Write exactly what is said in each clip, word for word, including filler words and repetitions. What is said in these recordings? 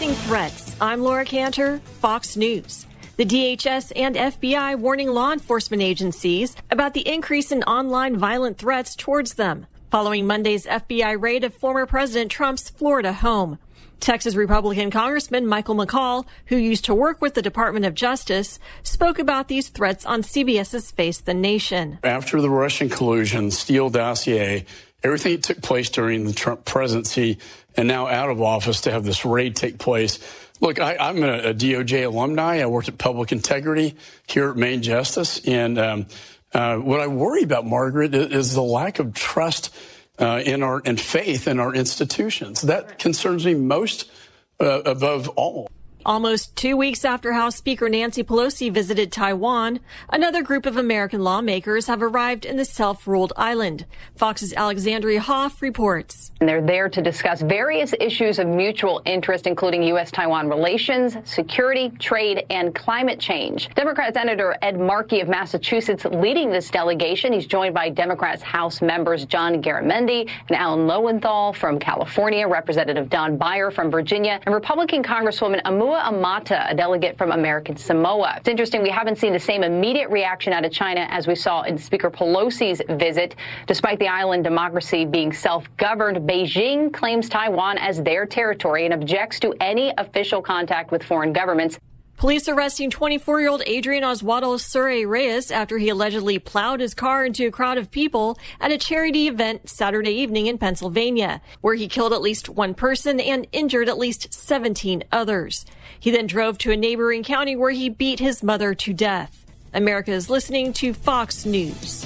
Deafening threats. I'm Laura Cantor, Fox News. The D H S and F B I warning law enforcement agencies about the increase in online violent threats towards them, following Monday's F B I raid of former President Trump's Florida home. Texas Republican Congressman Michael McCaul, who used to work with the Department of Justice, spoke about these threats on CBS's Face the Nation. After the Russian collusion, Steele dossier, everything that took place during the Trump presidency and now out of office to have this raid take place. Look, I, I'm a, a D O J alumni. I worked at Public Integrity here at Main Justice. And um, uh, what I worry about, Margaret, is the lack of trust uh, in our and faith in our institutions. That concerns me most uh, above all. Almost two weeks after House Speaker Nancy Pelosi visited Taiwan, another group of American lawmakers have arrived in the self-ruled island. Fox's Alexandria Hoff reports. And they're there to discuss various issues of mutual interest, including U S Taiwan relations, security, trade, and climate change. Democrat Senator Ed Markey of Massachusetts leading this delegation. He's joined by Democrats House members John Garamendi and Alan Lowenthal from California, Representative Don Beyer from Virginia, and Republican Congresswoman Amua Amata, a delegate from American Samoa. It's interesting, we haven't seen the same immediate reaction out of China as we saw in Speaker Pelosi's visit. Despite the island democracy being self-governed, Beijing claims Taiwan as their territory and objects to any official contact with foreign governments. Police arresting twenty-four-year-old Adrian Oswaldo Sure Reyes after he allegedly plowed his car into a crowd of people at a charity event Saturday evening in Pennsylvania, where he killed at least one person and injured at least seventeen others. He then drove to a neighboring county where he beat his mother to death. America is listening to Fox News.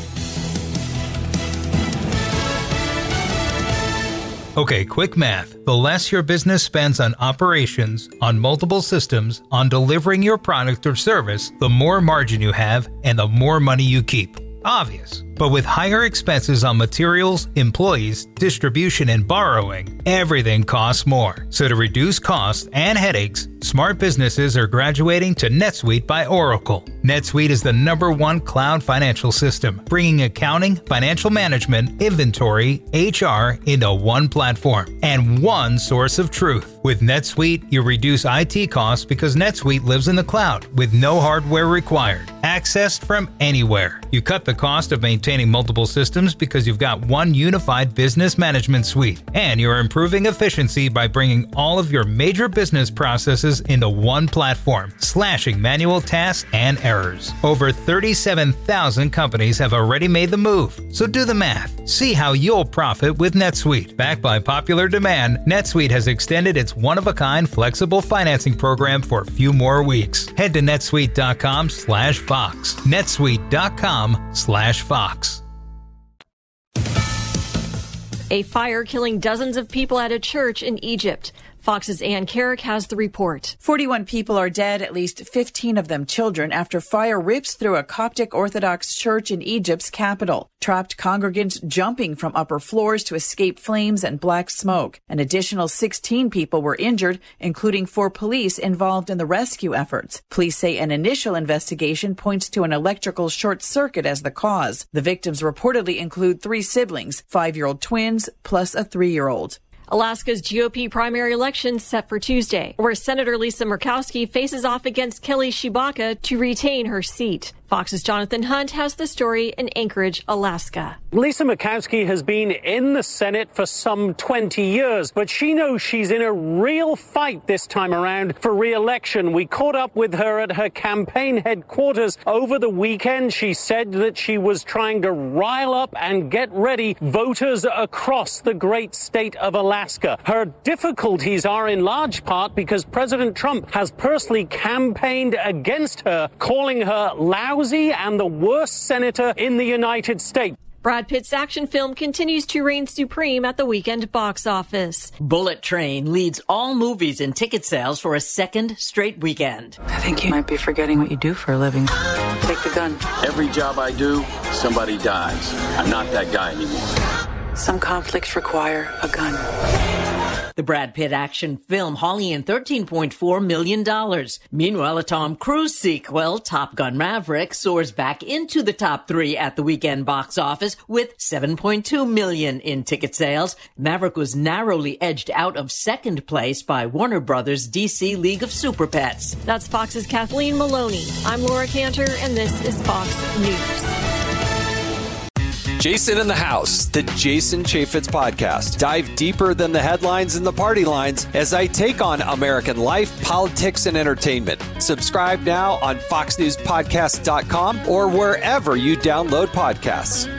Okay, quick math. The less your business spends on operations, on multiple systems, on delivering your product or service, the more margin you have and the more money you keep. Obvious. But with higher expenses on materials, employees, distribution, and borrowing, everything costs more. So to reduce costs and headaches, smart businesses are graduating to NetSuite by Oracle. NetSuite is the number one cloud financial system, bringing accounting, financial management, inventory, H R into one platform and one source of truth. With NetSuite, you reduce I T costs because NetSuite lives in the cloud with no hardware required, accessed from anywhere. You cut the cost of maintaining multiple systems because you've got one unified business management suite, and you're improving efficiency by bringing all of your major business processes into one platform, slashing manual tasks and errors. Over thirty-seven thousand companies have already made the move, so do the math. See how you'll profit with NetSuite. Backed by popular demand, NetSuite has extended its one-of-a-kind flexible financing program for a few more weeks. Head to netsuite.com slash Fox. netsuite.com slash Fox. A fire killing dozens of people at a church in Egypt. Fox's Ann Carrick has the report. forty-one people are dead, at least fifteen of them children, after fire rips through a Coptic Orthodox church in Egypt's capital. Trapped congregants jumping from upper floors to escape flames and black smoke. An additional sixteen people were injured, including four police involved in the rescue efforts. Police say an initial investigation points to an electrical short circuit as the cause. The victims reportedly include three siblings, five-year-old twins, plus a three-year-old. Alaska's G O P primary election set for Tuesday, where Senator Lisa Murkowski faces off against Kelly Tshibaka to retain her seat. Fox's Jonathan Hunt has the story in Anchorage, Alaska. Lisa Murkowski has been in the Senate for some twenty years, but she knows she's in a real fight this time around for re-election. We caught up with her at her campaign headquarters over the weekend. She said that she was trying to rile up and get ready voters across the great state of Alaska. Her difficulties are in large part because President Trump has personally campaigned against her, calling her lousy and the worst senator in the United States. Brad Pitt's action film continues to reign supreme at the weekend box office. Bullet Train leads all movies in ticket sales for a second straight weekend. I think you might be forgetting what you do for a living. Take the gun. Every job I do, somebody dies. I'm not that guy anymore. Some conflicts require a gun. The Brad Pitt action film hauling in thirteen point four million dollars. Meanwhile, a Tom Cruise sequel, Top Gun Maverick, soars back into the top three at the weekend box office with seven point two million dollars in ticket sales. Maverick was narrowly edged out of second place by Warner Brothers' D C League of Super Pets. That's Fox's Kathleen Maloney. I'm Laura Cantor, and this is Fox News. Jason in the House, the Jason Chaffetz podcast. Dive deeper than the headlines and the party lines as I take on American life, politics, and entertainment. Subscribe now on fox news podcast dot com or wherever you download podcasts.